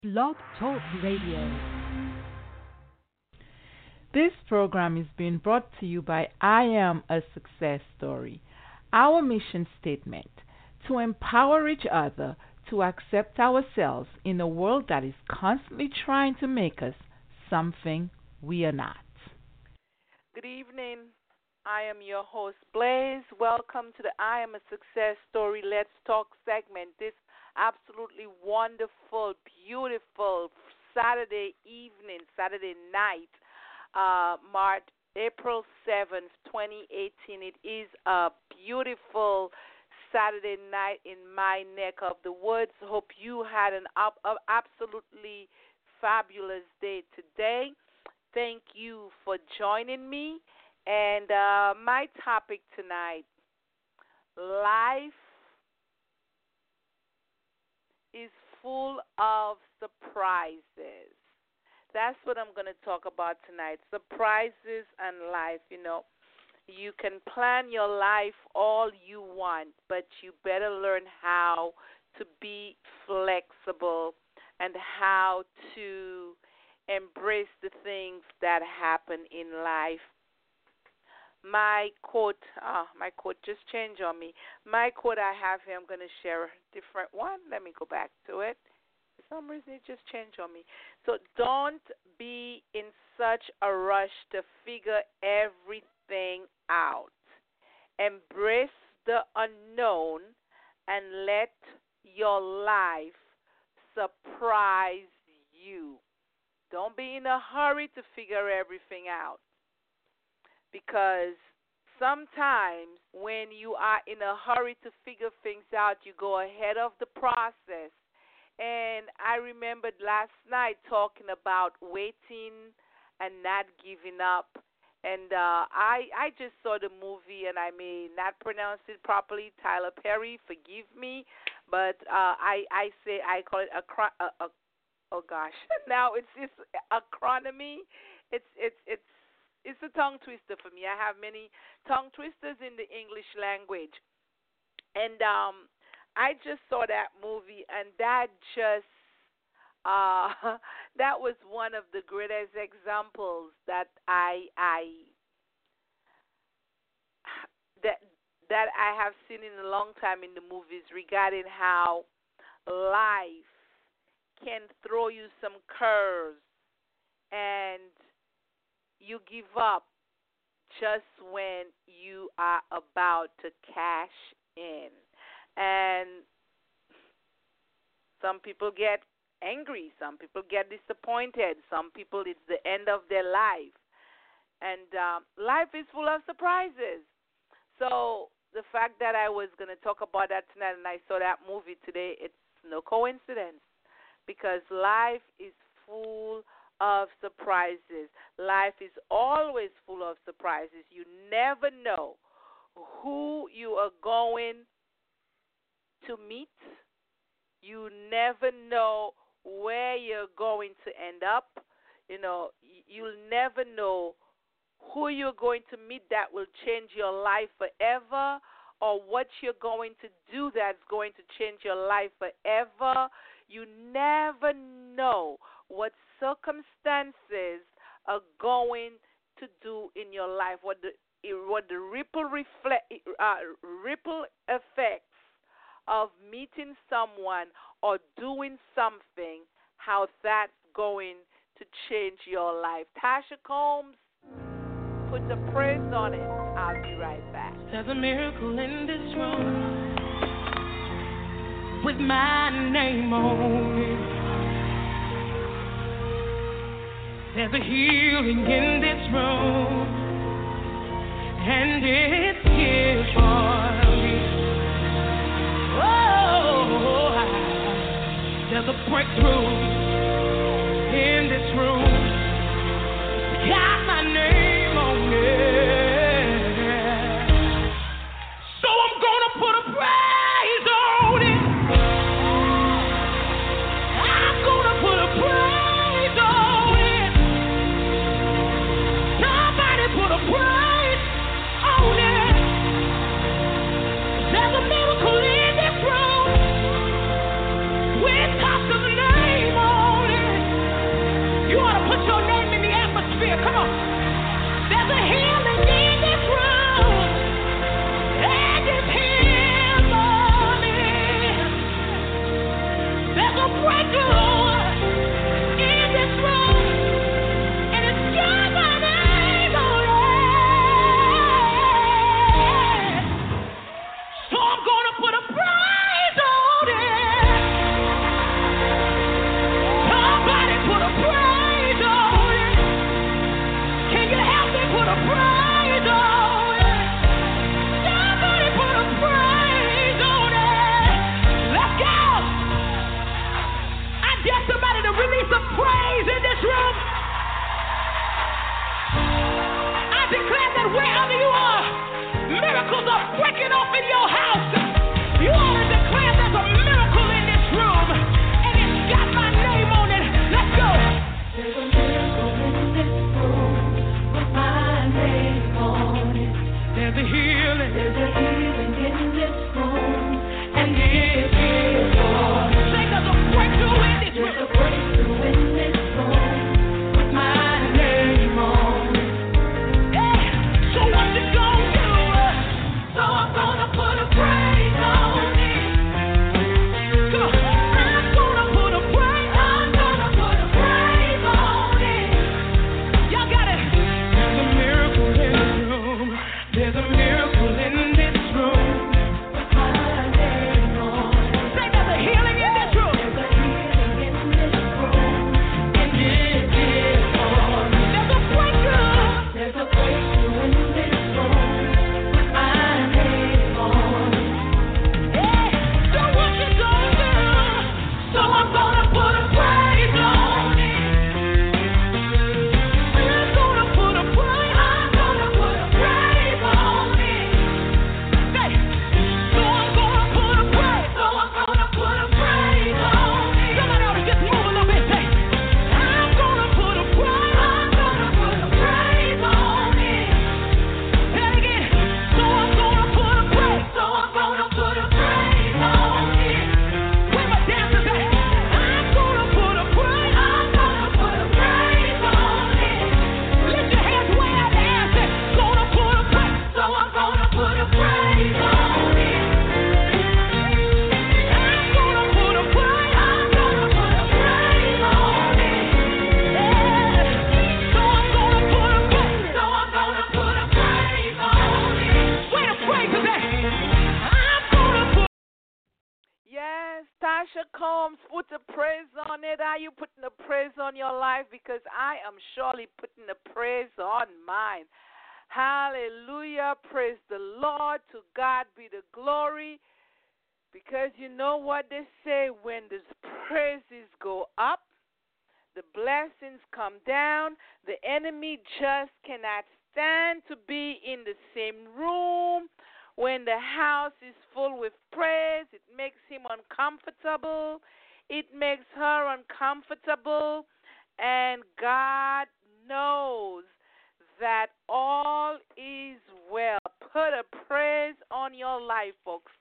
Blog Talk Radio. This program is being brought to you by I Am a Success Story. Our mission statement: to empower each other to accept ourselves in a world that is constantly trying to make us something we are not. Good evening. I am your host, Blaze. Welcome to the I Am a Success Story Let's Talk segment. This absolutely wonderful, beautiful Saturday evening, Saturday night, March, April 7th, 2018. It is a beautiful Saturday night in my neck of the woods. Hope you had an absolutely fabulous day today. Thank you for joining me. And my topic tonight: life is full of surprises. That's what I'm going to talk about tonight. Surprises and life. You can plan your life all you want, but you better learn how to be flexible and how to embrace the things that happen in life. My quote just changed on me. My quote I have here, I'm going to share a different one. Let me go back to it. For some reason, it just changed on me. So don't be in such a rush to figure everything out. Embrace the unknown and let your life surprise you. Don't be in a hurry to figure everything out. Because sometimes when you are in a hurry to figure things out, you go ahead of the process. And I remembered last night talking about waiting and not giving up. And I just saw the movie, and I may not pronounce it properly. Tyler Perry, forgive me, but I call it oh gosh. Now it's acronym. It's a tongue twister for me. I have many tongue twisters in the English language. And I just saw that movie, and that just that was one of the greatest examples that I have seen in a long time in the movies regarding how life can throw you some curves and you give up just when you are about to cash in. And some people get angry. Some people get disappointed. Some people, it's the end of their life. And life is full of surprises. So the fact that I was going to talk about that tonight and I saw that movie today, it's no coincidence. Because life is full of surprises. Life is always full of surprises. You never know who you are going to meet. You never know where you're going to end up. You'll never know who you're going to meet that will change your life forever, or what you're going to do that's going to change your life forever. You never know what circumstances are going to do in your life, what the ripple effects of meeting someone or doing something, how that's going to change your life. Tasha Combs, put the praise on it. I'll be right back. There's a miracle in this room with my name on it. There's a healing in this room, and it's here for me. Oh, there's a breakthrough in this room. Got my name on it, so I'm gonna put a praise on it. I'm gonna put a praise on it. Somebody put a praise on it. There's a miracle in this room. We talk the name release a praise in this room. I declare that wherever you are, miracles are breaking off in your house. You ought to declare there's a miracle in this room, and it's got my name on it. Let's go. There's a miracle in this room with my name on it. There's a healing. There's a healing in this room, and it is on. Say there's a breakthrough in this There's a room. breakthrough in this room with my name on it. Yeah. So what you gonna do? So I'm gonna put a praise on it. Come on. I'm gonna put a praise. I'm gonna put a praise on it. Y'all got it. There's a miracle in this room. There's a miracle in this room. With my name on it. Say there's a healing in this room. There's a healing in this room, and it is on. There's a breakthrough. There's a breakthrough in this room with my name on it. Yeah. So what you gonna do? So I'm gonna put a praise on it. I'm gonna put a praise. I'm gonna put a praise on it. Say. So I'm gonna put a praise. So I'm gonna put a praise on it. Somebody ought to just move a little bit. Say. I'm gonna put a praise. I'm gonna put a praise on it. Say it again. So I'm gonna put a praise. So I'm gonna put a praise on it. Where my dancers at? I'm gonna put a praise. I'm gonna put a praise on it. Lift your hands way out the air. Say, gonna put a praise. So I'm gonna put a praise on it. I'm gonna put a praise. I'm gonna put a praise on it. Yeah. So I'm gonna put a praise. So I'm gonna put a praise on it. Where the praise is at? I'm gonna put. Yes, Tasha Combs, put the praise on it. Are you putting the praise on your life? Because I am surely putting the praise on mine. Hallelujah. Praise the Lord. To God be the glory. Because you know what they say, when the praises go up, the blessings come down. The enemy just cannot stand to be in the same room. When the house is full with praise, it makes him uncomfortable. It makes her uncomfortable. And God knows that all is well. Put a praise on your life, folks.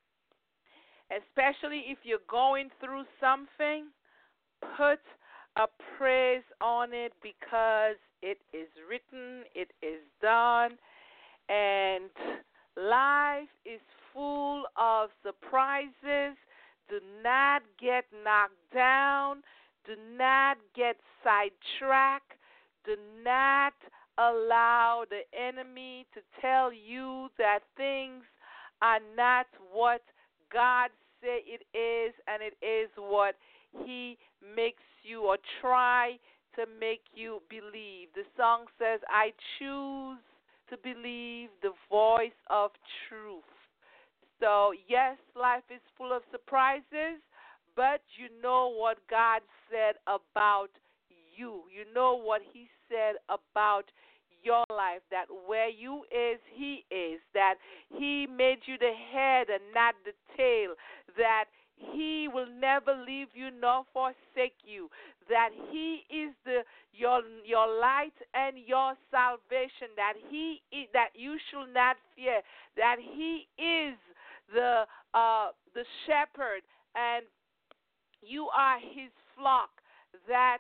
Especially if you're going through something, put a praise on it, because it is written, it is done, and life is full of surprises. Do not get knocked down. Do not get sidetracked. Do not allow the enemy to tell you that things are not what God said it is, and it is what he makes you or try to make you believe. The song says, I choose to believe the voice of truth. So, yes, life is full of surprises, but you know what God said about you. You know what he said about your life, that where you is, he is, that he made you the head and not the tail, that he will never leave you nor forsake you, that he is your light and your salvation, that he is, that you shall not fear, that he is the shepherd and you are his flock, that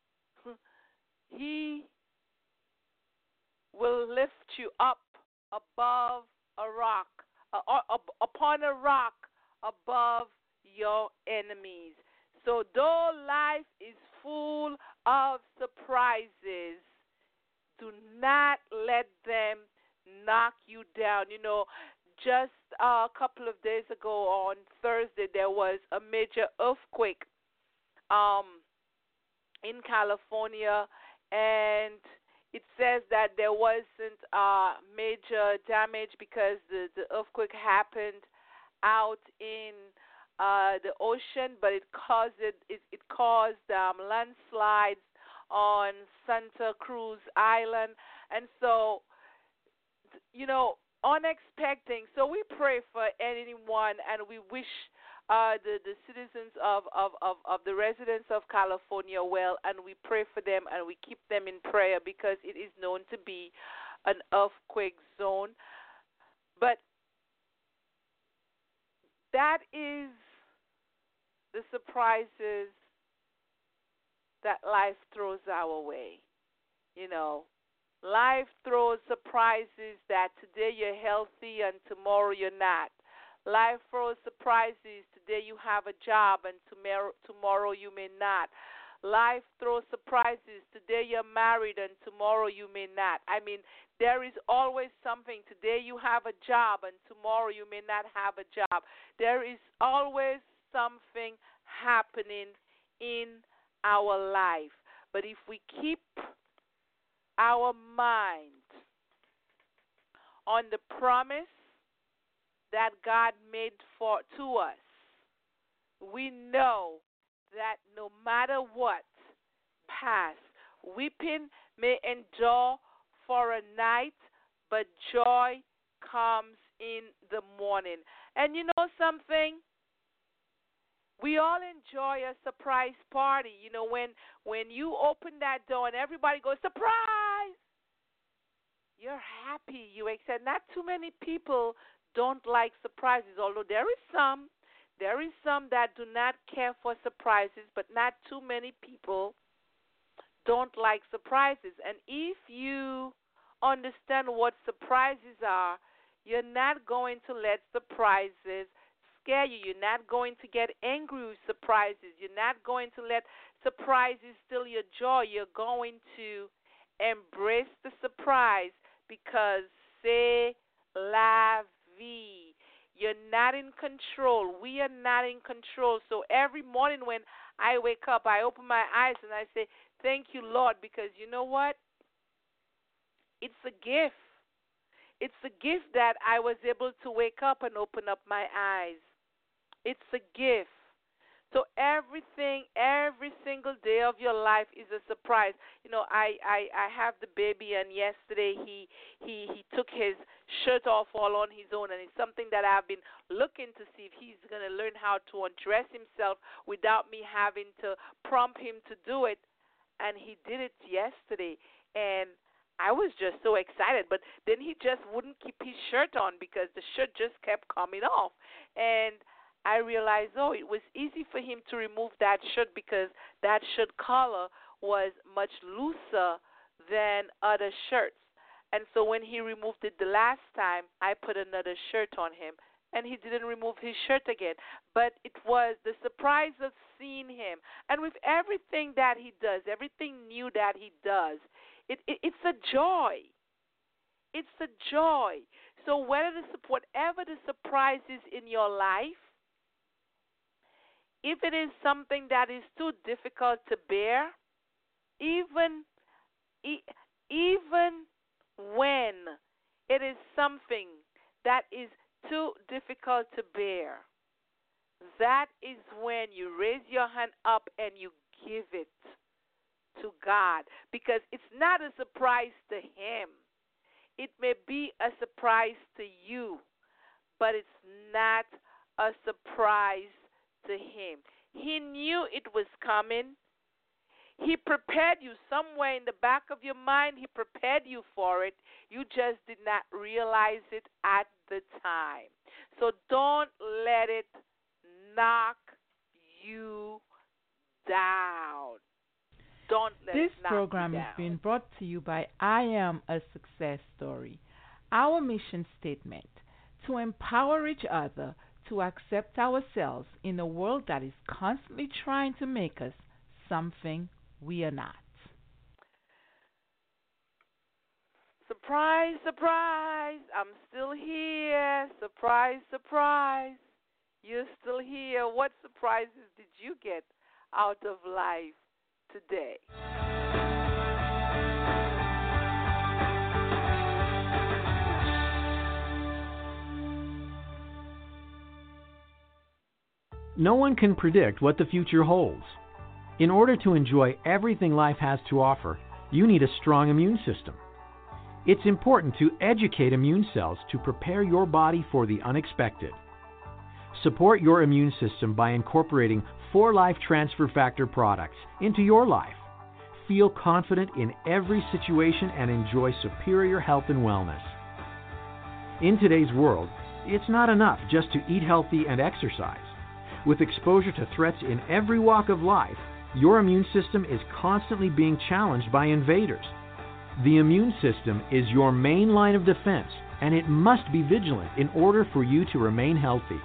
he will lift you up above a rock, upon a rock above your enemies. So though life is full of surprises, do not let them knock you down. You know, just a couple of days ago on Thursday, there was a major earthquake in California, and it says that there wasn't major damage because the earthquake happened out in the ocean, but it caused landslides on Santa Cruz Island, and so unexpected. So we pray for anyone, and we wish the citizens of the residents of California well, and we pray for them and we keep them in prayer because it is known to be an earthquake zone. But that is the surprises that life throws our way. Life throws surprises that today you're healthy and tomorrow you're not. Life throws surprises. Today you have a job and tomorrow you may not. Life throws surprises. Today you're married and tomorrow you may not. I mean, there is always something. Today you have a job and tomorrow you may not have a job. There is always something happening in our life. But if we keep our mind on the promise that God made to us, we know that no matter what pass, weeping may endure for a night, but joy comes in the morning. And you know something? We all enjoy a surprise party. When you open that door and everybody goes, surprise! You're happy. You accept. Not too many people don't like surprises, although there is some that do not care for surprises, but not too many people don't like surprises. And if you understand what surprises are, you're not going to let surprises scare you. You're not going to get angry with surprises. You're not going to let surprises steal your joy. You're going to embrace the surprise because c'est la vie. You're not in control. We are not in control. So every morning when I wake up, I open my eyes and I say, thank you, Lord, because you know what? It's a gift. It's a gift that I was able to wake up and open up my eyes. It's a gift. So everything, every single day of your life is a surprise. I have the baby, and yesterday he took his shirt off all on his own, and it's something that I've been looking to see if he's going to learn how to undress himself without me having to prompt him to do it. And he did it yesterday, and I was just so excited. But then he just wouldn't keep his shirt on because the shirt just kept coming off. And I realized, it was easy for him to remove that shirt because that shirt collar was much looser than other shirts. And so when he removed it the last time, I put another shirt on him, and he didn't remove his shirt again. But it was the surprise of seeing him. And with everything that he does, everything new that he does, it's a joy. It's a joy. So whatever the surprise is in your life, if it is something that is too difficult to bear, even when it is something that is too difficult to bear, that is when you raise your hand up and you give it to God, because it's not a surprise to him. It may be a surprise to you, but it's not a surprise to him. He knew it was coming. He prepared you somewhere in the back of your mind. He prepared you for it. You just did not realize it at the time. So don't let it knock you down. Don't let This it knock program you is down. being brought to you by I Am a Success Story. Our mission statement: to empower each other to accept ourselves in a world that is constantly trying to make us something we are not. Surprise, surprise, I'm still here. Surprise, surprise, you're still here. What surprises did you get out of life today? No one can predict what the future holds. In order to enjoy everything life has to offer, you need a strong immune system. It's important to educate immune cells to prepare your body for the unexpected. Support your immune system by incorporating 4Life Transfer Factor products into your life. Feel confident in every situation and enjoy superior health and wellness. In today's world, it's not enough just to eat healthy and exercise. With exposure to threats in every walk of life, your immune system is constantly being challenged by invaders. The immune system is your main line of defense, and it must be vigilant in order for you to remain healthy.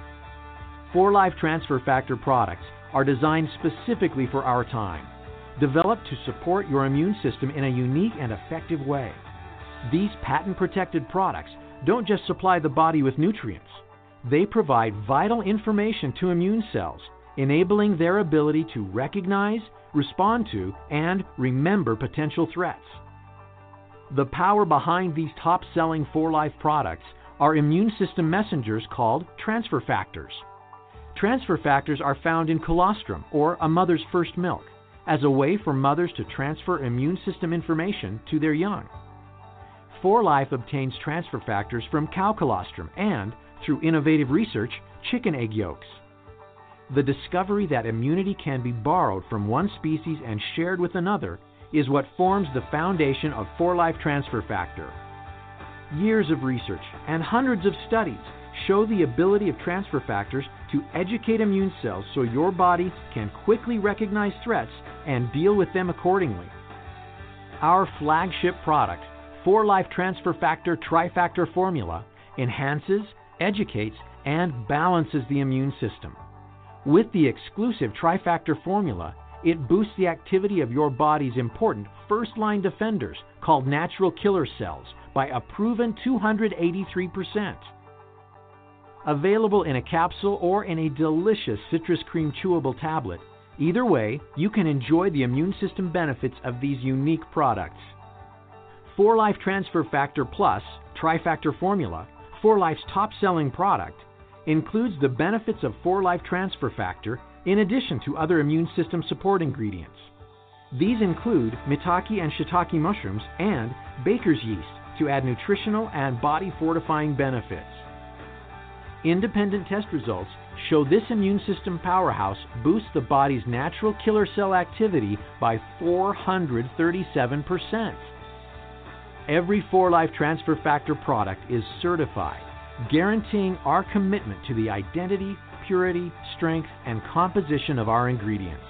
4Life Transfer Factor products are designed specifically for our time, developed to support your immune system in a unique and effective way. These patent-protected products don't just supply the body with nutrients. They provide vital information to immune cells, enabling their ability to recognize, respond to, and remember potential threats. The power behind these top-selling 4Life products are immune system messengers called transfer factors. Transfer factors are found in colostrum, or a mother's first milk, as a way for mothers to transfer immune system information to their young. 4Life obtains transfer factors from cow colostrum and, through innovative research, chicken egg yolks. The discovery that immunity can be borrowed from one species and shared with another is what forms the foundation of 4Life Transfer Factor. Years of research and hundreds of studies show the ability of transfer factors to educate immune cells so your body can quickly recognize threats and deal with them accordingly. Our flagship product, 4Life Transfer Factor Trifactor Formula, enhances, educates, and balances the immune system. With the exclusive Trifactor formula, it boosts the activity of your body's important first-line defenders called natural killer cells by a proven 283%. Available in a capsule or in a delicious citrus cream chewable tablet, either way, you can enjoy the immune system benefits of these unique products. 4Life Transfer Factor Plus Trifactor Formula, 4Life's top-selling product, includes the benefits of 4Life Transfer Factor in addition to other immune system support ingredients. These include maitake and shiitake mushrooms and baker's yeast to add nutritional and body-fortifying benefits. Independent test results show this immune system powerhouse boosts the body's natural killer cell activity by 437%. Every 4Life Transfer Factor product is certified, guaranteeing our commitment to the identity, purity, strength, and composition of our ingredients.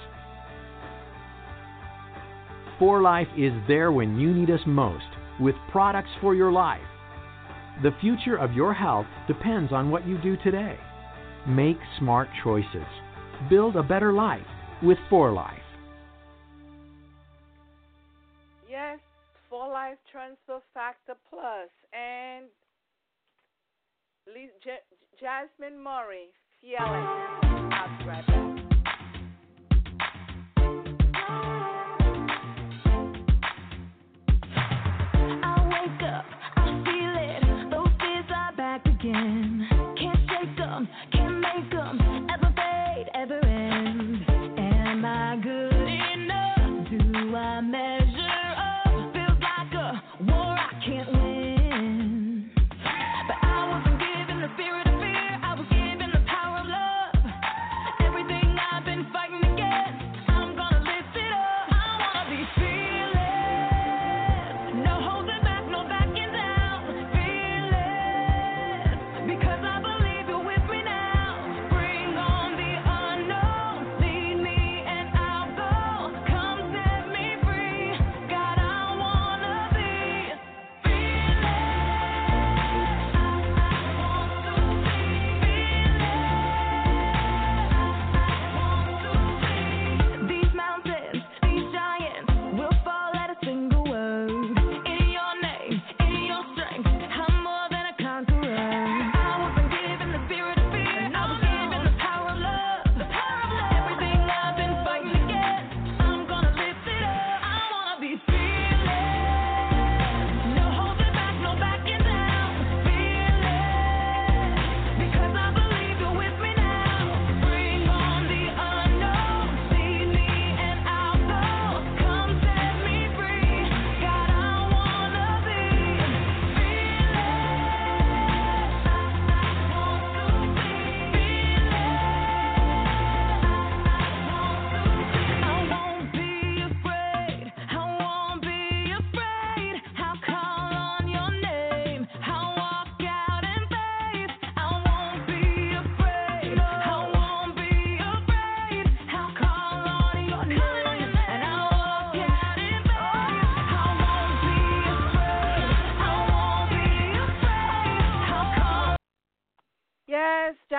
4Life is there when you need us most, with products for your life. The future of your health depends on what you do today. Make smart choices. Build a better life with 4Life. Yes, 4Life Transfer Factor Plus and Jasmine Murray, Fearless. I'll be right back. Again. Can't shake them, can't make them ever fade, ever end. Am I good enough? Do I measure up? Feels like a war I can't win. But I wasn't given the spirit of fear, I was given the power of love. Everything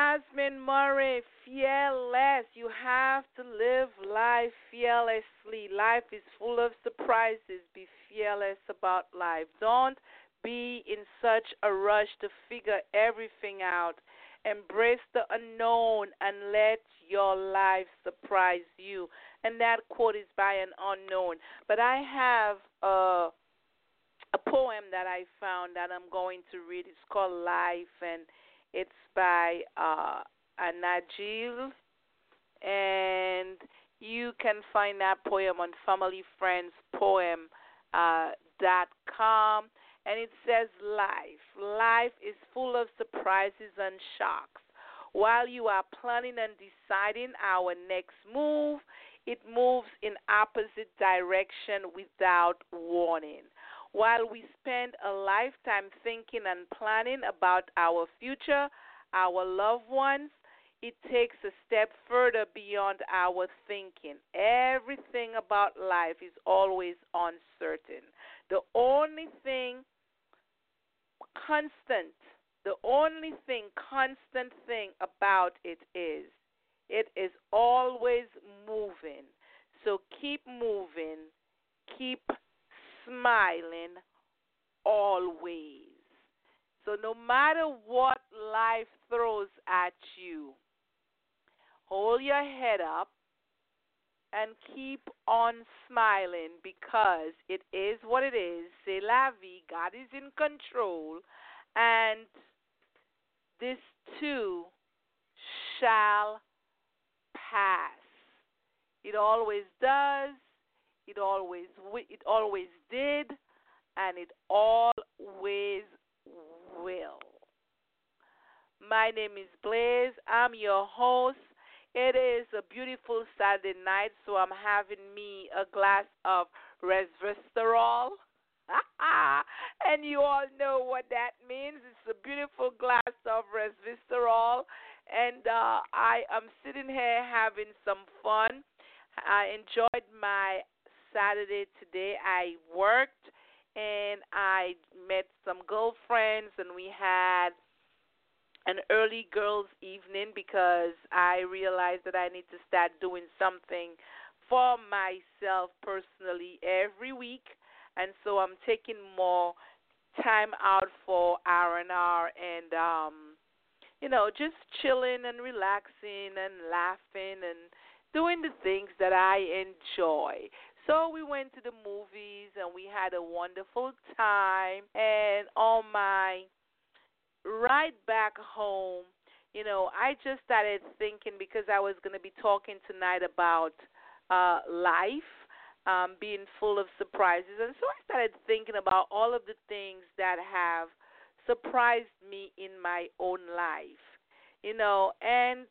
Jasmine Murray, fearless. You have to live life fearlessly. Life is full of surprises. Be fearless about life. Don't be in such a rush to figure everything out. Embrace the unknown and let your life surprise you. And that quote is by an unknown. But I have a poem that I found that I'm going to read. It's called Life, and it's by Anajil, and you can find that poem on familyfriendspoem.com. And it says, Life is full of surprises and shocks. While you are planning and deciding our next move, it moves in opposite direction without warning. While we spend a lifetime thinking and planning about our future, our loved ones, it takes a step further beyond our thinking. Everything about life is always uncertain. The only thing constant thing about it is always moving. So keep moving, keep smiling always. So no matter what life throws at you, hold your head up and keep on smiling, because it is what it is. C'est la vie. God is in control, and this too shall pass. It always does. It always did, and it always will. My name is Blaze. I'm your host. It is a beautiful Saturday night, so I'm having me a glass of resveratrol. And you all know what that means. It's a beautiful glass of resveratrol. And I am sitting here having some fun. I enjoyed my Saturday today. I worked and I met some girlfriends, and we had an early girls' evening because I realized that I need to start doing something for myself personally every week. And so I'm taking more time out for R&R and just chilling and relaxing and laughing and doing the things that I enjoy. So we went to the movies and we had a wonderful time. And on my ride back home, I just started thinking, because I was going to be talking tonight about life being full of surprises. And so I started thinking about all of the things that have surprised me in my own life, and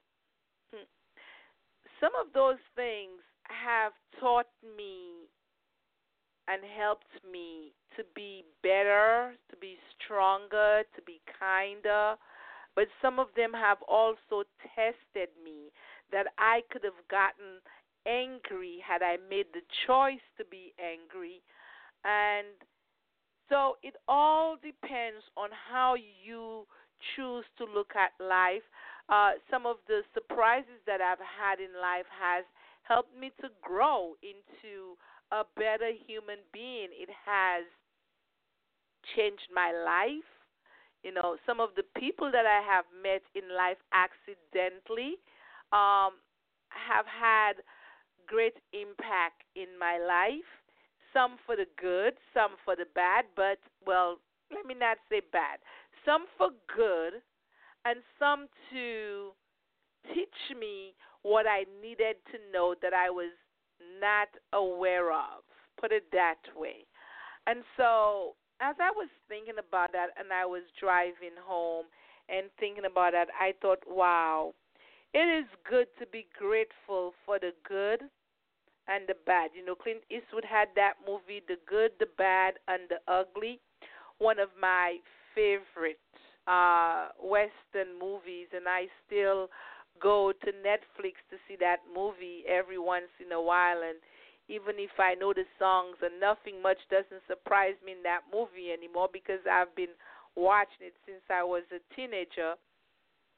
some of those things have taught me and helped me to be better, to be stronger, to be kinder. But some of them have also tested me, that I could have gotten angry had I made the choice to be angry. And so it all depends on how you choose to look at life. Some of the surprises that I've had in life has helped me to grow into a better human being. It has changed my life. Some of the people that I have met in life accidentally have had great impact in my life. Some for the good, some for the bad, but, well, let me not say bad. Some for good, and some to teach me what I needed to know that I was not aware of. Put it that way. And so as I was thinking about that, and I was driving home and thinking about that, I thought, wow, it is good to be grateful for the good and the bad. Clint Eastwood had that movie, The Good, the Bad, and the Ugly, one of my favorite Western movies, and I still go to Netflix to see that movie every once in a while. And even if I know the songs, and nothing much doesn't surprise me in that movie anymore, because I've been watching it since I was a teenager.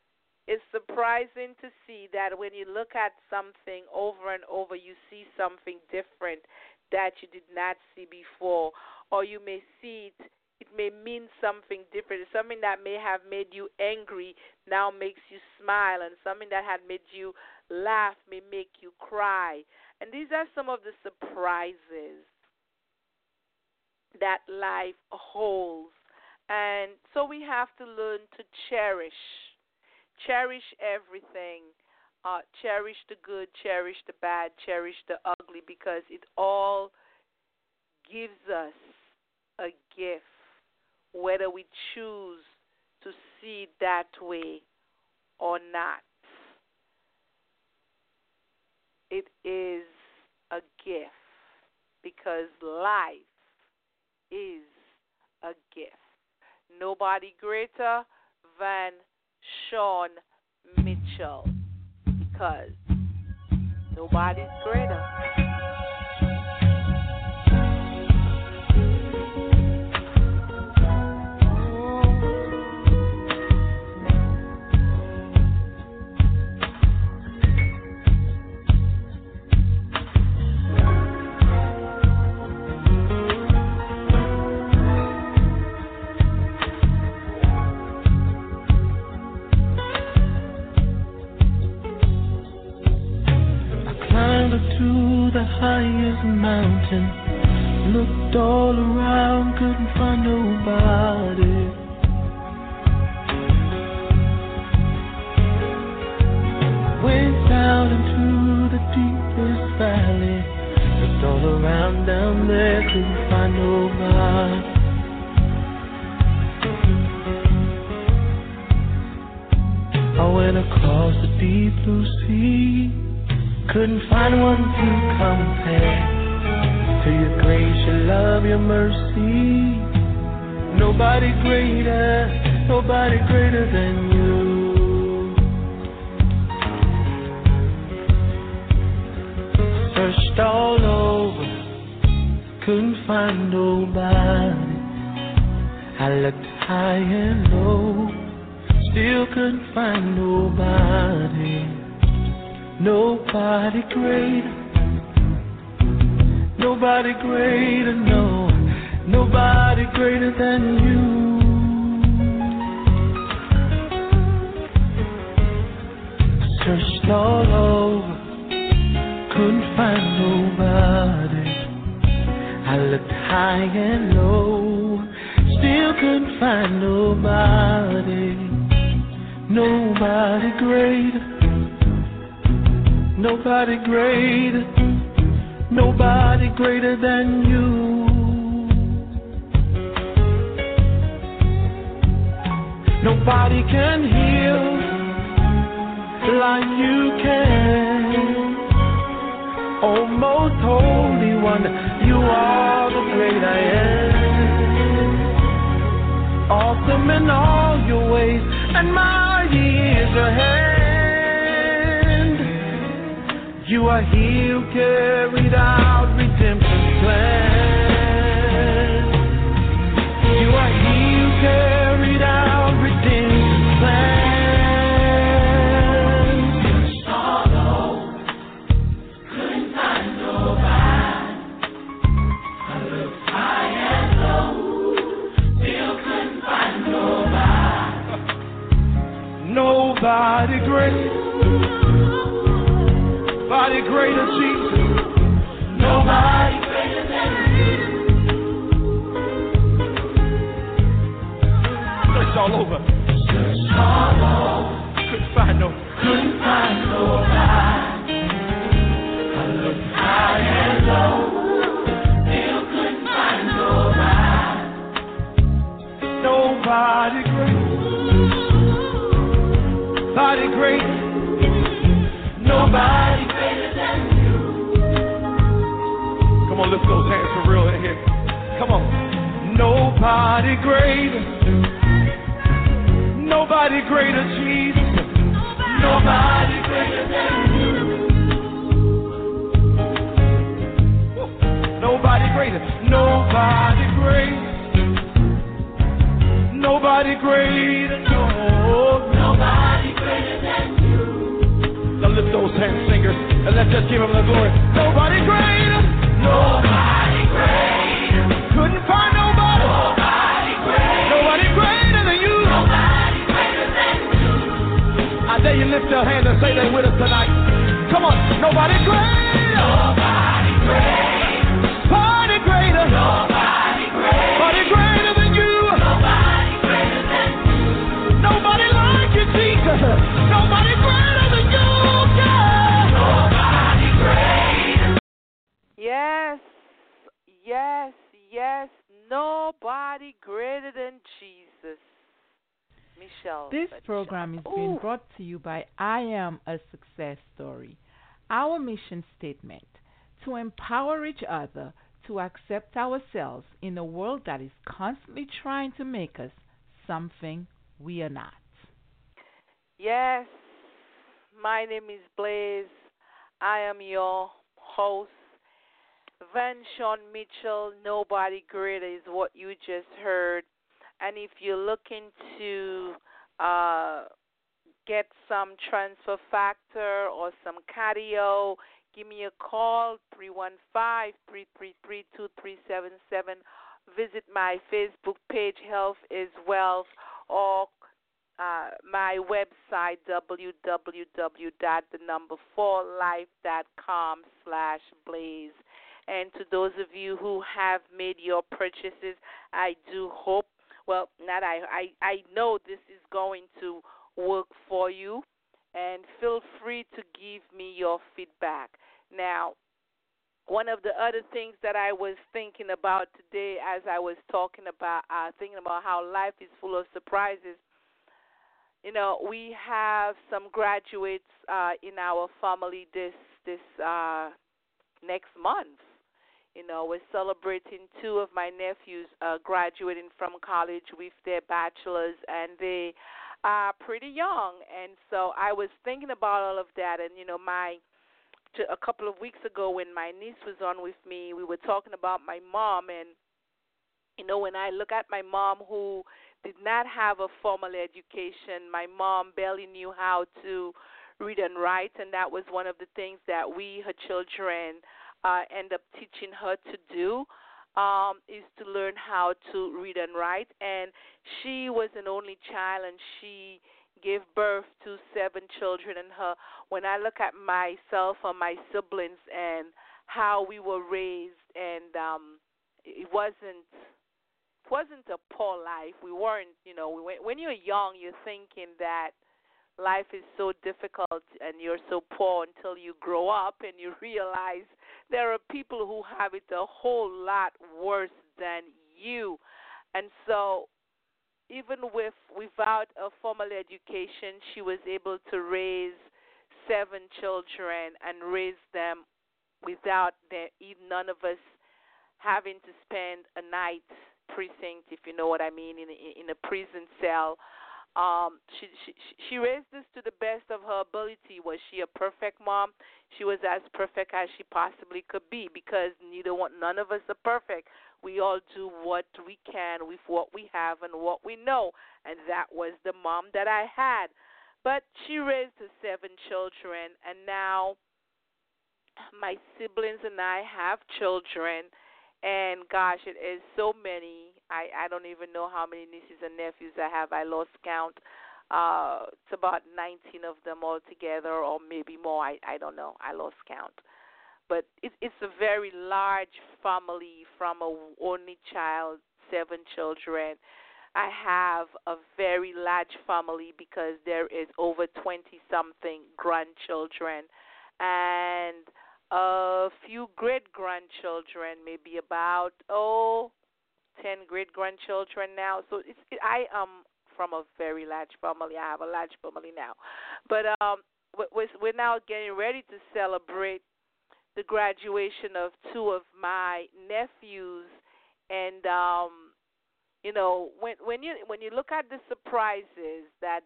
it's surprising to see that when you look at something over and over, you see something different that you did not see before, or you may see it may mean something different. Something that may have made you angry now makes you smile, and something that had made you laugh may make you cry. And these are some of the surprises that life holds. And so we have to learn to cherish everything. Cherish the good, cherish the bad, cherish the ugly, because it all gives us a gift, whether we choose to see it that way or not. It is a gift, because life is a gift. Nobody greater than Sean Mitchell, because nobody's greater. The highest mountain, looked all around, couldn't find nobody. Went down into the deepest valley, looked all around down there, couldn't find nobody. I went across the deep blue sea, couldn't find one to compare to your grace, your love, your mercy. Nobody greater than you. Searched all over, couldn't find nobody. I looked high and low, still couldn't find nobody. Nobody greater, no, nobody greater than you. Searched all over, couldn't find nobody. I looked high and low, still couldn't find nobody. Nobody greater. Nobody greater than you. Nobody can heal like you can. Oh, most holy one, you are the great I am. Awesome in all your ways, and mighty is your hand. You are he who carried out redemption's plan. You are he who carried out redemption's plan. Searched all over, couldn't find nobody. I looked high and low, still couldn't find nobody. Nobody great. Nobody greater, Jesus. Nobody greater than you. Search all over. Search all over. Couldn't find nobody. I looked high and low, still couldn't find nobody. Nobody great. Nobody great. Nobody. Come on, lift those hands for real in here. Come on. Nobody greater. Nobody greater, Jesus. Nobody greater than you. Nobody greater. Nobody greater. Nobody greater. No. Nobody greater than you. And let's just give him the glory. Nobody greater. Nobody greater. Couldn't find nobody. Nobody greater. Nobody greater than you. Nobody greater than you. I dare you lift your hand and say that with us tonight. Come on. Nobody greater. Nobody greater. Nobody greater. Nobody greater. Nobody greater than you. Nobody greater than you. Nobody like you, Jesus. Nobody greater than you, God. Nobody greater. Yes, yes, yes. Nobody greater than Jesus. Michelle. This program is being brought to you by I Am a Success Story. Our mission statement: to empower each other to accept ourselves in a world that is constantly trying to make us something we are not. Yes, my name is Blaze. I am your host. Van Sean Mitchell, Nobody Greater is what you just heard. And if you're looking to get some transfer factor or some cardio, give me a call, 315-333-2377. Visit my Facebook page, Health is Wealth, or my website, www.the4life.com/blaze. And to those of you who have made your purchases, I do hope, well, not I know this is going to work for you, and feel free to give me your feedback. Now, one of the other things that I was thinking about today as I was thinking about how life is full of surprises, you know, we have some graduates in our family this next month. You know, we're celebrating 2 of my nephews graduating from college with their bachelors, and they are pretty young. And so I was thinking about all of that. And, you know, a couple of weeks ago when my niece was on with me, we were talking about my mom. And, you know, when I look at my mom, who did not have a formal education, my mom barely knew how to read and write, and that was one of the things that we, her children, end up teaching her to do, is to learn how to read and write. And she was an only child, and she gave birth to 7 children. And when I look at myself and my siblings and how we were raised, and it wasn't a poor life. We weren't, you know, when you're young, you're thinking that life is so difficult and you're so poor until you grow up and you realize there are people who have it a whole lot worse than you. And so even without a formal education, she was able to raise 7 children and raise them without none of us having to spend a night precinct, if you know what I mean, in a prison cell. She raised us to the best of her ability. Was she a perfect mom? She was as perfect as she possibly could be, because none of us are perfect. We all do what we can with what we have and what we know, and that was the mom that I had. But she raised her 7 children, and now my siblings and I have children. And gosh, it is so many. I don't even know how many nieces and nephews I have. I lost count. It's about 19 of them altogether, or maybe more. I don't know. I lost count. But it's a very large family from a only child, 7 children. I have a very large family because there is over 20-something grandchildren, and a few great-grandchildren, maybe about, 10 great-grandchildren now. So I am from a very large family. I have a large family now. But we're now getting ready to celebrate the graduation of 2 of my nephews. And, you know, when you look at the surprises that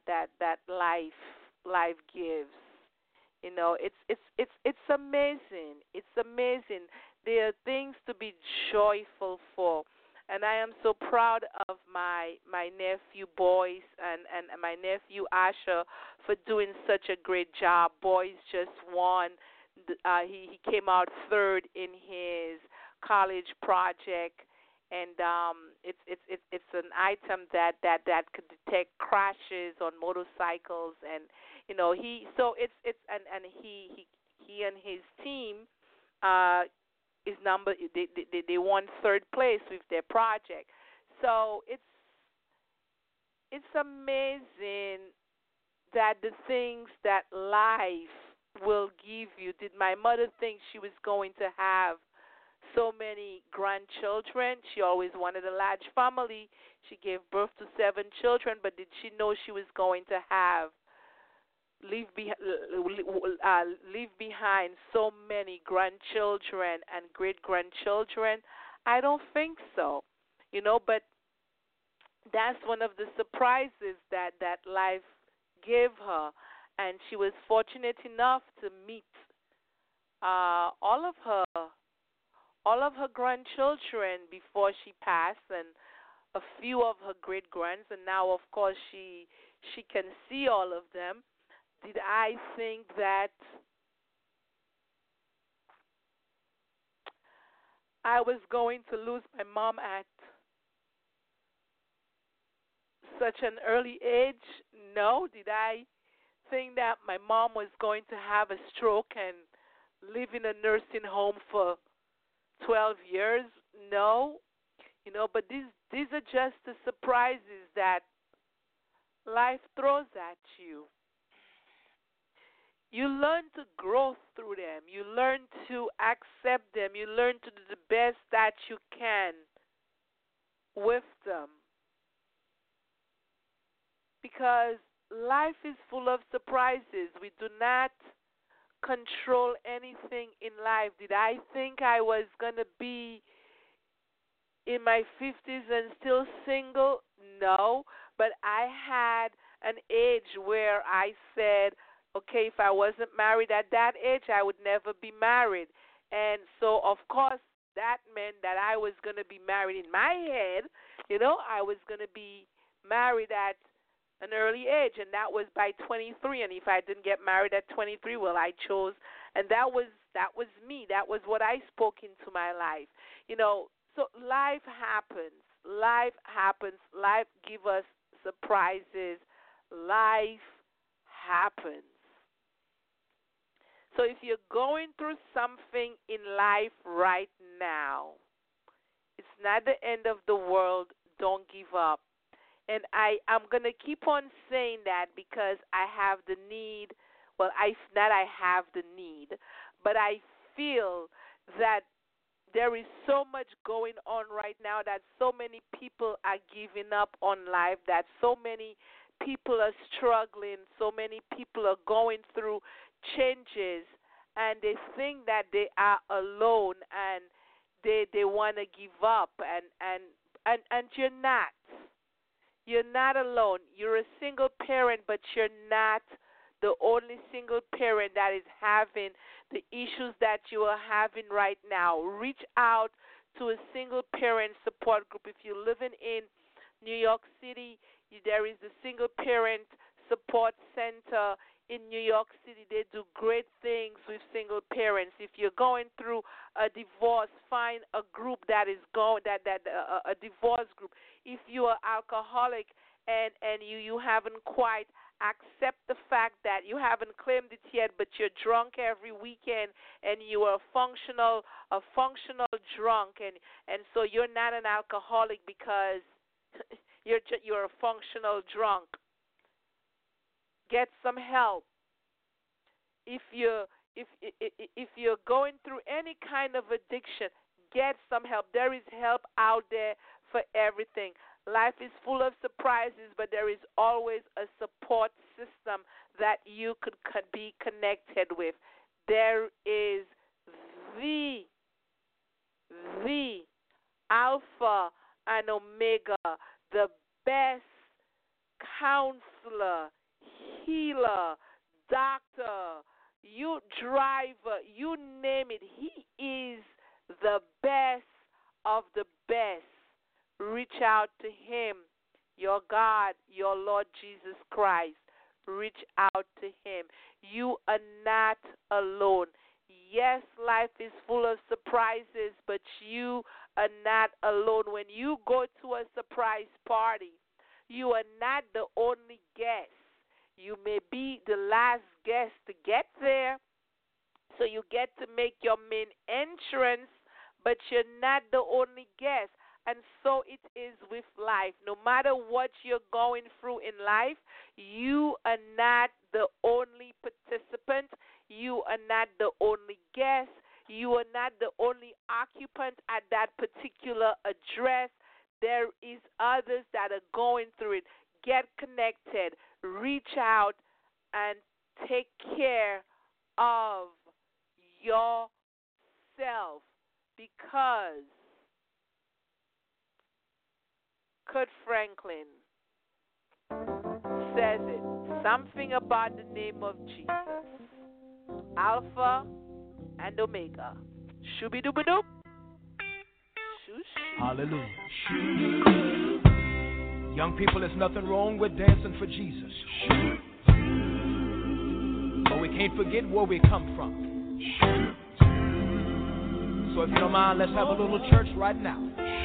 life gives, you know, it's amazing. It's amazing. There are things to be joyful for. And I am so proud of my nephew Boyce and my nephew Asher for doing such a great job. Boyce just won he came out third in his college project, and it's an item that could detect crashes on motorcycles, and he and his team is number they won third place with their project. So it's amazing that the things that life will give you. Did my mother think she was going to have so many grandchildren? She always wanted a large family. She gave birth to 7 children, but did she know she was going to leave behind so many grandchildren and great grandchildren? I don't think so. But that's one of the surprises that life gave her, and she was fortunate enough to meet all of her grandchildren before she passed, and a few of her great grands, and now of course she can see all of them. Did I think that I was going to lose my mom at such an early age? No. Did I think that my mom was going to have a stroke and live in a nursing home for 12 years? No. But these are just the surprises that life throws at you. You learn to grow through them. You learn to accept them. You learn to do the best that you can with them. Because life is full of surprises. We do not control anything in life. Did I think I was going to be in my 50s and still single? No. But I had an age where I said, okay, if I wasn't married at that age, I would never be married. And so, of course, that meant that I was going to be married in my head. I was going to be married at an early age, and that was by 23. And if I didn't get married at 23, well, I chose, and that was me. That was what I spoke into my life. So life happens. Life happens. Life gives us surprises. Life happens. So if you're going through something in life right now, it's not the end of the world. Don't give up. And I'm going to keep on saying that because I have the need. Well, I have the need, but I feel that there is so much going on right now that so many people are giving up on life, that so many people are struggling, so many people are going through changes, and they think that they are alone, and they want to give up, and you're not. You're not alone. You're a single parent, but you're not the only single parent that is having the issues that you are having right now. Reach out to a single parent support group. If you're living in New York City, there is the Single Parent Support Center in New York City. They do great things with single parents. If you're going through a divorce, find a group that is a divorce group. If you are alcoholic and you haven't quite accept the fact that you haven't claimed it yet, but you're drunk every weekend and you are a functional drunk, and so you're not an alcoholic because you're a functional drunk. Get some help. If you're going through any kind of addiction, get some help. There is help out there for everything. Life is full of surprises, but there is always a support system that you could be connected with. There is the Alpha and Omega, the best counselor, healer, doctor, you driver, you name it. He is the best of the best. Reach out to him, your God, your Lord Jesus Christ. Reach out to him. You are not alone. Yes, life is full of surprises, but you are not alone. When you go to a surprise party, you are not the only guest. You may be the last guest to get there, so you get to make your main entrance, but you're not the only guest. And so it is with life. No matter what you're going through in life, you are not the only participant. You are not the only guest. You are not the only occupant at that particular address. There is others that are going through it. Get connected. Reach out and take care of yourself, because Kurt Franklin says it. Something about the name of Jesus. Alpha and Omega. Shooby-dooby-doop. Shoo-shoo. Hallelujah. Young people, there's nothing wrong with dancing for Jesus. But we can't forget where we come from. So if you don't mind, let's have a little church right now.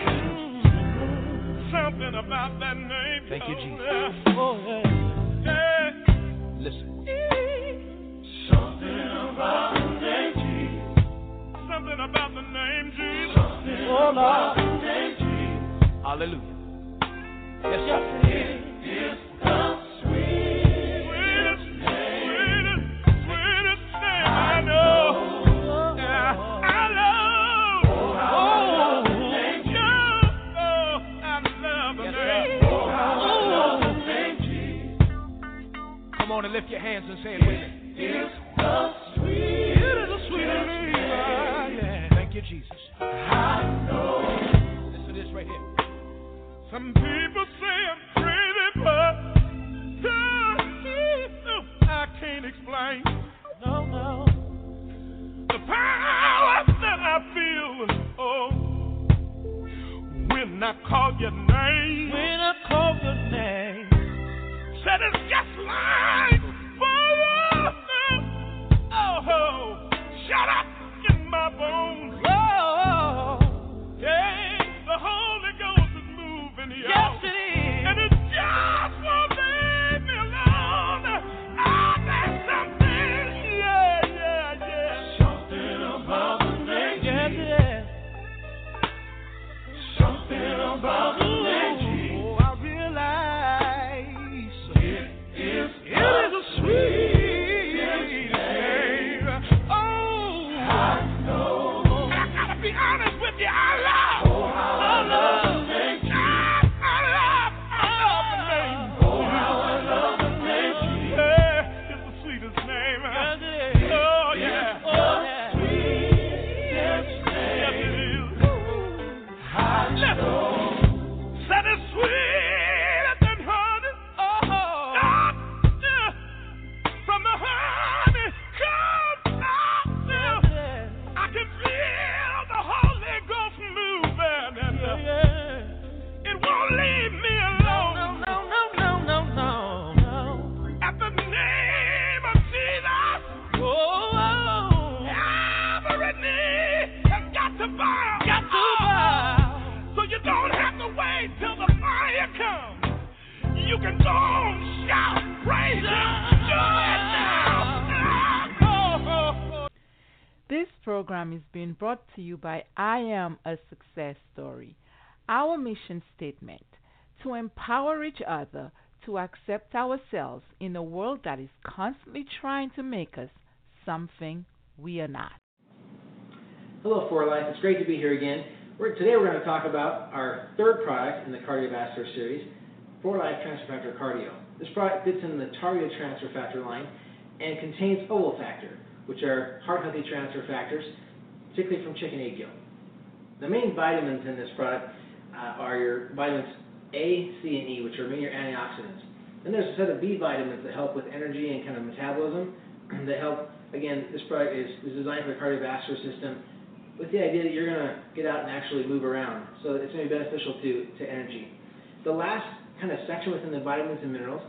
Something about that name. Thank you, Jesus. Oh, yeah. Listen. Something about the name Jesus. Something about the name Jesus. Something about the name Jesus. Hallelujah. Yes, sir. It is the sweetest name I know. Come on and lift your hands and say it with me. It's the sweetest name. Yeah. Thank you, Jesus. I know. Listen to this right here. Some people say I'm crazy, but I can't explain. No. The power that I feel, when I call your name. Said it's just like fire. Shut up in my bones. Yeah, the Holy Ghost is moving here. Yes, it is. And it just won't leave me alone. There's something, yeah. Something about the name. Yes. Something about the name. I realize it is a sweet name. Oh, I know. And I gotta be honest with you, I love the name. I love the name. Oh, how I love the name. Yeah, it's the sweetest name. Oh, yeah. Sweetest name. Yes, it is. I know. Said it's sweeter than honey. From the honey comes out. I can feel the Holy Ghost moving, and it won't leave me alone. No. At the name of Jesus, every knee has got to bow. So you don't have to wait till the fire comes. You can go on, shout, praise Him, do it now. This program is being brought to you by I Am a Success Story. Our mission statement: to empower each other to accept ourselves in a world that is constantly trying to make us something we are not. Hello, For Life. It's great to be here again. Today we're going to talk about our third product in the cardiovascular series, For Life Transfer Factor Cardio. This product fits in the targeted transfer factor line and contains Ovofactor, which are heart-healthy transfer factors, particularly from chicken egg yolk. The main vitamins in this product are your vitamins A, C, and E, which are your antioxidants. Then there's a set of B vitamins that help with energy and kind of metabolism that help. Again, this product is designed for the cardiovascular system with the idea that you're going to get out and actually move around. So it's going to be beneficial to energy. The last kind of section within the vitamins and minerals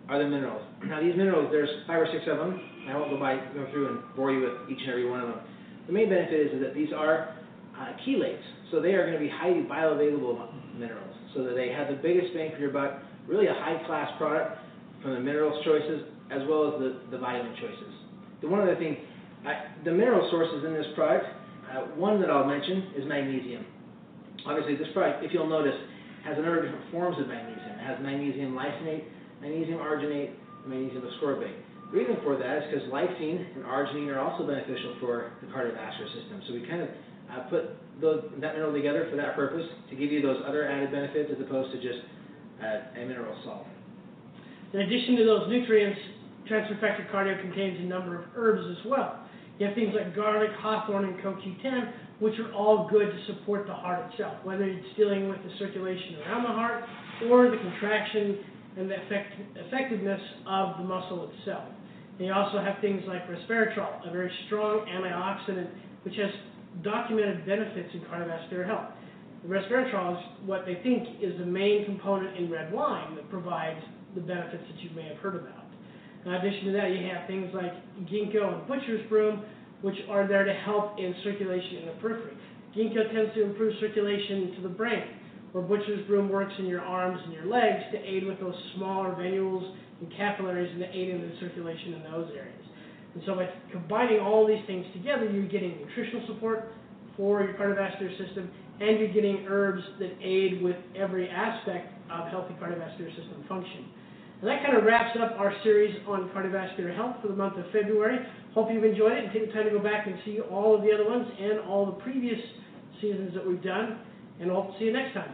are the minerals. Now these minerals, there's 5 or 6 of them. I won't go through and bore you with each and every one of them. The main benefit is that these are chelates, so they are going to be highly bioavailable minerals, so that they have the biggest bang for your buck, really a high-class product from the minerals choices as well as the vitamin choices. The one other thing, the mineral sources in this product, one that I'll mention is magnesium. Obviously this product, if you'll notice, has a number of different forms of magnesium. It has magnesium lysate, magnesium arginate, and magnesium ascorbate. The reason for that is because lysine and arginine are also beneficial for the cardiovascular system. So we kind of put that mineral together for that purpose, to give you those other added benefits as opposed to just a mineral salt. In addition to those nutrients, Transfer Factor Cardio contains a number of herbs as well. You have things like garlic, hawthorn, and CoQ10, which are all good to support the heart itself, whether it's dealing with the circulation around the heart or the contraction and the effectiveness of the muscle itself. And you also have things like resveratrol, a very strong antioxidant which has documented benefits in cardiovascular health. The resveratrol is what they think is the main component in red wine that provides the benefits that you may have heard about. In addition to that, you have things like ginkgo and butcher's broom, which are there to help in circulation in the periphery. Ginkgo tends to improve circulation to the brain, where butcher's broom works in your arms and your legs to aid with those smaller venules and capillaries and to aid in the circulation in those areas. And so by combining all these things together, you're getting nutritional support for your cardiovascular system, and you're getting herbs that aid with every aspect of healthy cardiovascular system function. And that kind of wraps up our series on cardiovascular health for the month of February. Hope you've enjoyed it and take the time to go back and see all of the other ones and all the previous seasons that we've done. And we'll hope to see you next time.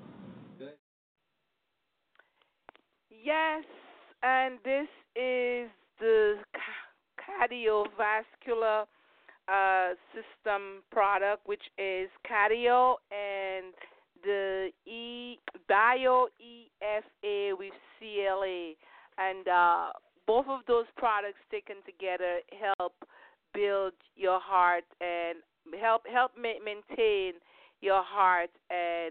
Yes, and this is the cardiovascular system product, which is Cardio and the Bio EFA with CLA, and both of those products taken together help build your heart and help maintain your heart and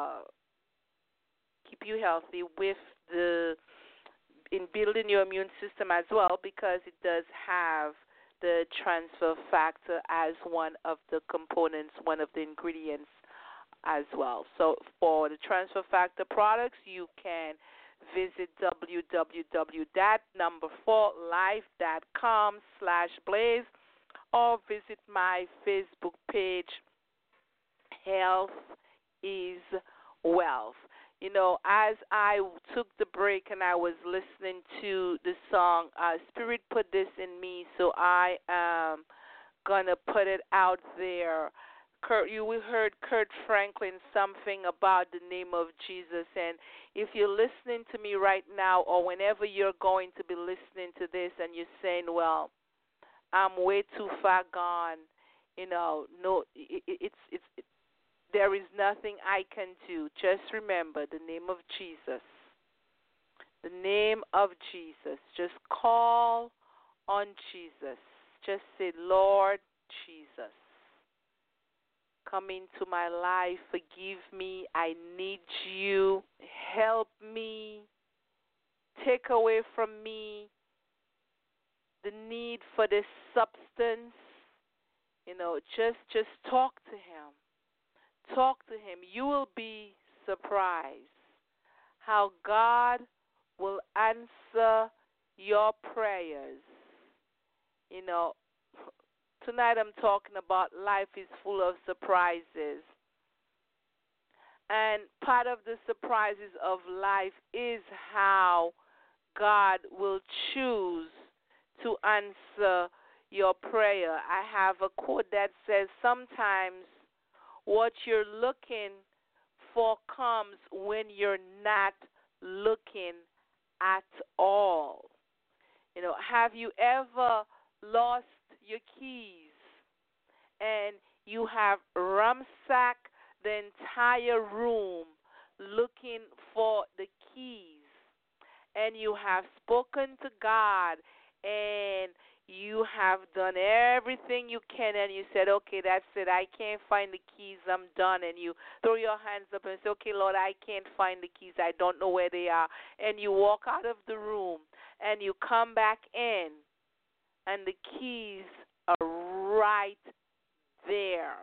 keep you healthy in building your immune system as well, because it does have the transfer factor as one of the components, one of the ingredients as well. So for the transfer factor products, you can visit www.4life.com/blaze or visit my Facebook page, Health is Wealth. You know, as I took the break and I was listening to the song, Spirit put this in me, so I am going to put it out there. You heard Kurt Franklin something about the name of Jesus, and if you're listening to me right now or whenever you're going to be listening to this and you're saying, well, I'm way too far gone, you know, no, there is nothing I can do. Just remember the name of Jesus. The name of Jesus. Just call on Jesus. Just say, Lord Jesus, come into my life. Forgive me. I need you. Help me. Take away from me the need for this substance. You know, just talk to him. Talk to him. You will be surprised how God will answer your prayers. You know, tonight I'm talking about life is full of surprises. And part of the surprises of life is how God will choose to answer your prayer. I have a quote that says, sometimes what you're looking for comes when you're not looking at all. You know, have you ever lost your keys and you have ransacked the entire room looking for the keys, and you have spoken to God and You have done everything you can, and you said, okay, that's it. I can't find the keys. I'm done. And you throw your hands up and say, okay, Lord, I can't find the keys. I don't know where they are. And you walk out of the room, and you come back in, and the keys are right there.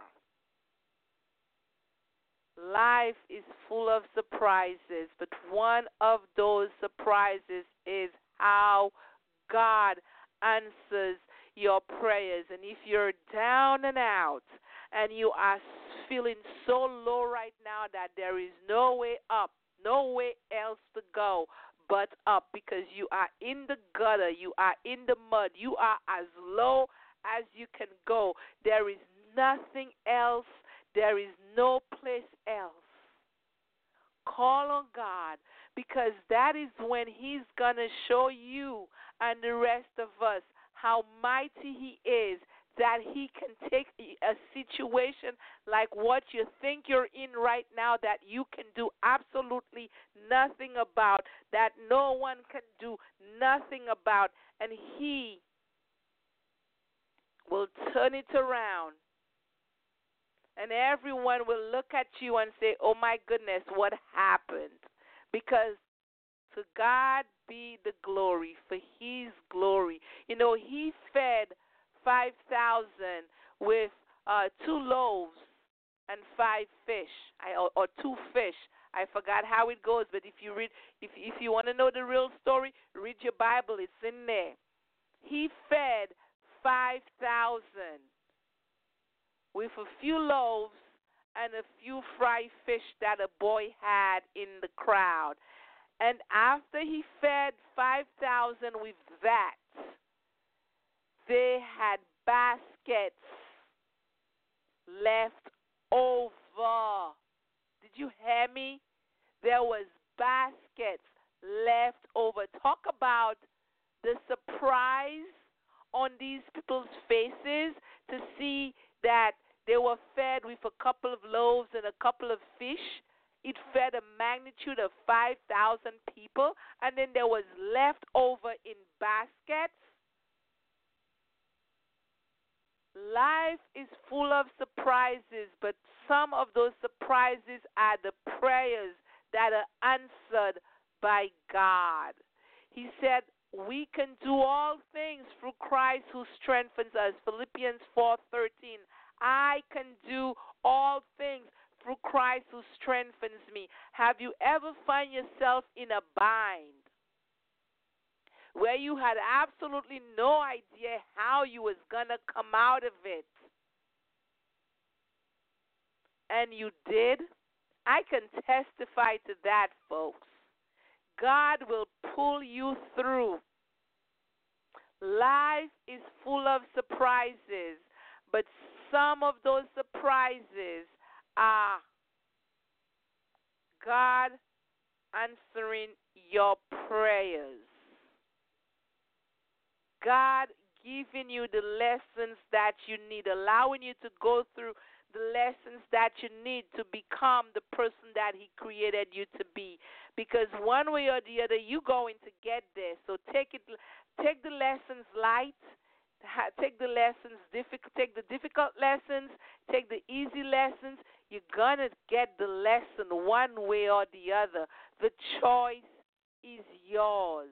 Life is full of surprises, but one of those surprises is how God answers your prayers. And if you're down and out and you are feeling so low right now that there is no way up, no way else to go but up, because you are in the gutter, you are in the mud, you are as low as you can go. There is nothing else. There is no place else. Call on God, because that is when He's going to show you and the rest of us how mighty He is, that He can take a situation like what you think you're in right now, that you can do absolutely nothing about, that no one can do nothing about, and He will turn it around. And everyone will look at you and say, oh my goodness, what happened? Because to God be the glory, for His glory. You know, He fed 5,000 with 2 loaves and 5 fish, or 2 fish. I forgot how it goes, but if you read, if you want to know the real story, read your Bible. It's in there. He fed 5,000 with a few loaves and a few fried fish that a boy had in the crowd. And after he fed 5,000 with that, they had baskets left over. Did you hear me? There was baskets left over. Talk about the surprise on these people's faces to see that they were fed with a couple of loaves and a couple of fish. It fed a magnitude of 5,000 people, and then there was left over in baskets. Life is full of surprises, but some of those surprises are the prayers that are answered by God. He said, we can do all things through Christ who strengthens us. Philippians 4:13. I can do all things through Christ who strengthens me. Have you ever find yourself in a bind where you had absolutely no idea how you was going to come out of it? And you did? I can testify to that, folks. God will pull you through. Life is full of surprises, but some of those surprises are God answering your prayers. God giving you the lessons that you need, allowing you to go through the lessons that you need to become the person that He created you to be. Because one way or the other, you're going to get there. So take the lessons light, take the lessons take the difficult lessons, take the easy lessons. You're gonna get the lesson one way or the other. The choice is yours.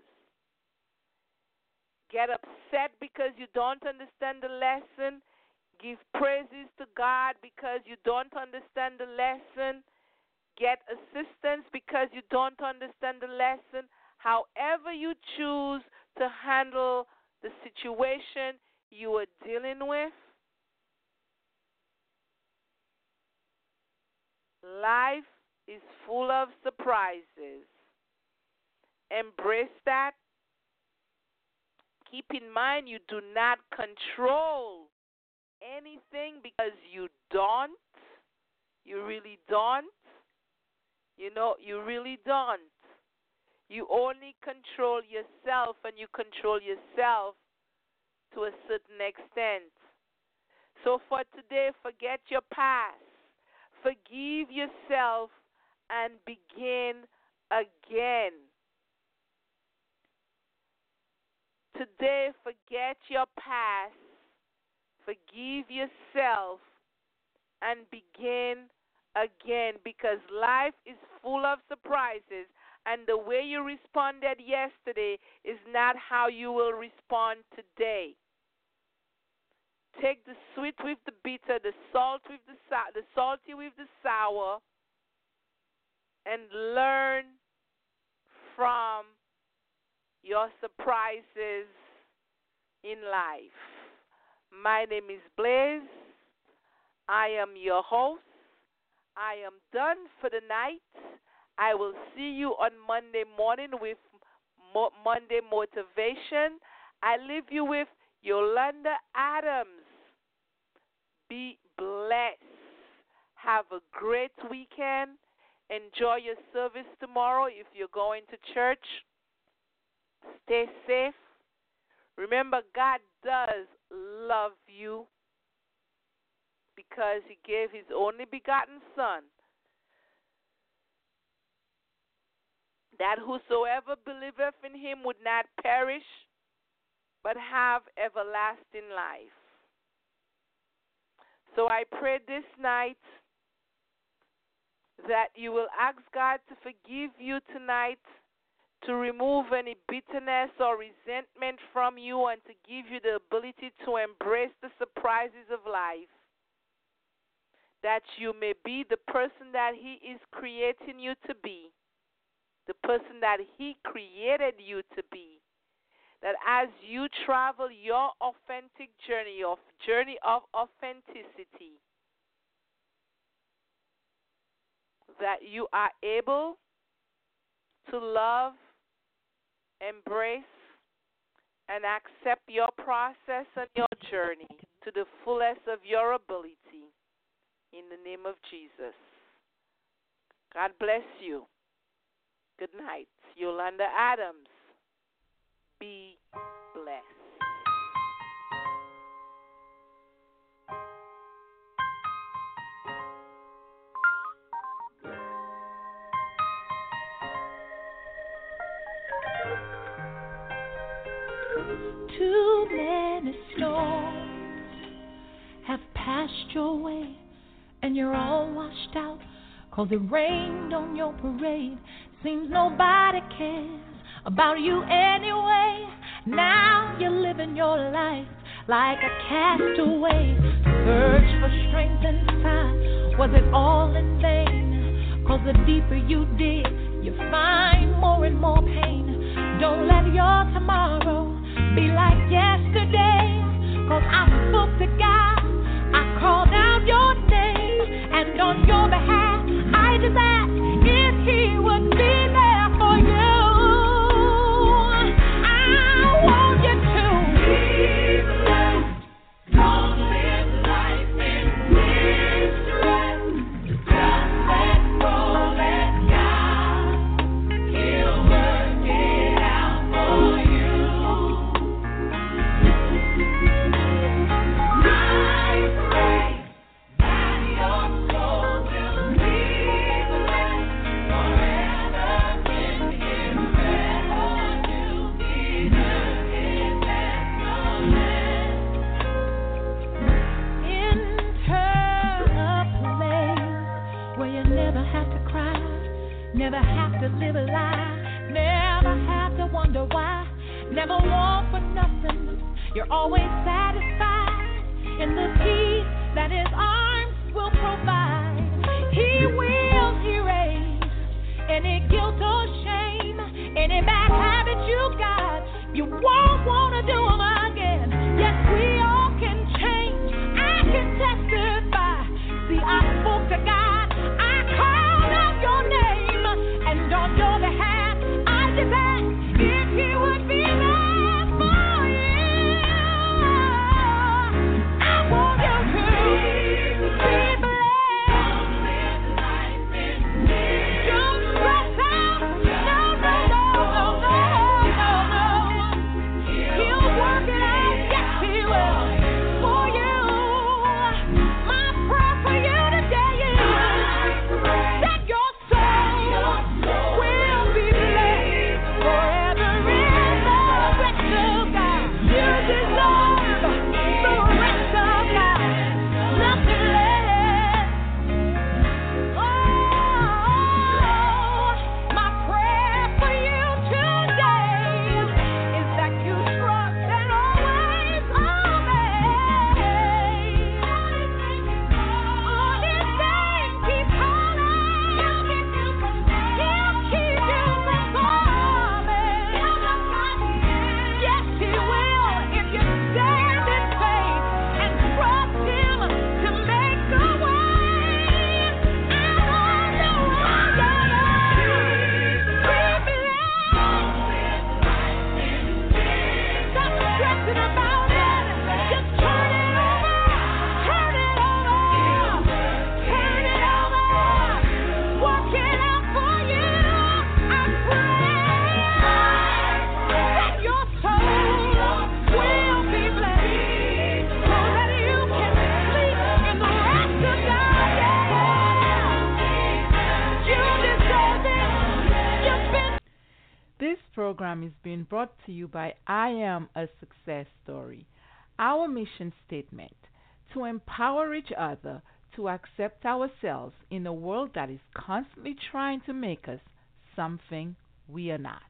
Get upset because you don't understand the lesson. Give praises to God because you don't understand the lesson. Get assistance because you don't understand the lesson. However you choose to handle the situation you are dealing with, life is full of surprises. Embrace that. Keep in mind you do not control anything because you don't. You really don't. You know, you really don't. You only control yourself, and you control yourself to a certain extent. So for today, forget your past. Forgive yourself and begin again. Today, forget your past, forgive yourself, and begin again, because life is full of surprises, and the way you responded yesterday is not how you will respond today. Take the sweet with the bitter, the salt with the salty with the sour, and learn from your surprises in life. My name is Blaze. I am your host. I am done for the night. I will see you on Monday morning with Monday Motivation. I leave you with Yolanda Adams. Be blessed. Have a great weekend. Enjoy your service tomorrow if you're going to church. Stay safe. Remember, God does love you because He gave His only begotten Son, that whosoever believeth in Him would not perish, but have everlasting life. So I pray this night that you will ask God to forgive you tonight, to remove any bitterness or resentment from you, and to give you the ability to embrace the surprises of life, that you may be the person that He is creating you to be, the person that He created you to be, that as you travel your authentic journey of authenticity, that you are able to love, embrace, and accept your process and your journey to the fullest of your ability. In the name of Jesus. God bless you. Good night. Yolanda Adams. Be blessed. Too many storms have passed your way, and you're all washed out, 'cause it rained on your parade. Seems nobody cares about you anyway. Now you're living your life like a castaway. Search for strength inside. Was it all in vain? 'Cause the deeper you dig, you find more and more pain. Don't let your tomorrow be like yesterday. 'Cause I spoke to God, I called out your name, and on your behalf, I just asked if He would be there for you. I want you to be blessed. Don't live life in misery. Just let go, let God. He'll work it out for you. I pray that your soul will be blessed forever in Him. Where you deserve it, there's no less. Enter a place where you never have to cry, never have to live a lie, never have to wonder why, never want for nothing. You're always satisfied in the peace that His arms will provide. He will erase any guilt or shame, any bad habits you got. You won't want to do them again. Yes, we all can change. I can testify. See, I spoke to God. I called out your name, and on your behalf, I just asked if He would be there for you. I want you to be blessed. program is being brought to you by I Am a Success Story. Our mission statement: to empower each other to accept ourselves in a world that is constantly trying to make us something we are not.